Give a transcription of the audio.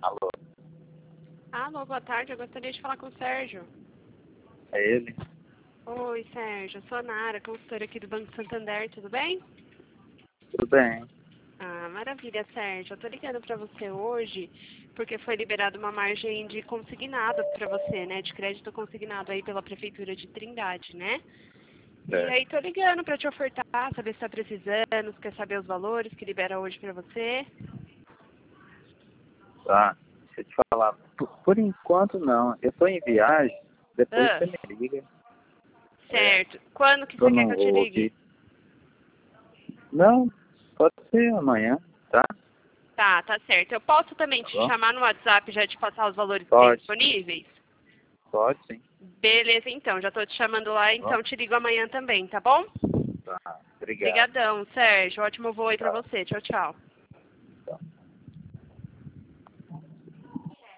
Alô, Alô, boa tarde. Eu gostaria de falar com o Sérgio. é ele? Oi, Sérgio. Eu sou a Nara, consultora aqui do Banco Santander. Tudo bem? Tudo bem? Ah, maravilha, Sérgio. Eu tô ligando pra você hoje porque foi liberada uma margem de consignado pra você, né? De crédito consignado aí pela Prefeitura de Trindade, né? E Certo. aí tô ligando pra te ofertar, saber se tá precisando, se quer saber os valores que libera hoje pra você. Tá, deixa eu te falar. Por enquanto, não. Eu tô em viagem, depois Ah, você me liga. É, certo. Quando que tô você quer no que eu te voo ligue? aqui. Não, pode ser amanhã, tá? Tá certo. Eu posso também Tá te bom? chamar no WhatsApp e já te passar os valores que tem Pode, disponíveis? pode sim. Beleza, então. Já tô te chamando lá, Tá bom? então te ligo amanhã também, tá bom? Tá, obrigado. Obrigadão, Sérgio. Ótimo voo aí pra Tchau. você. Tchau, tchau.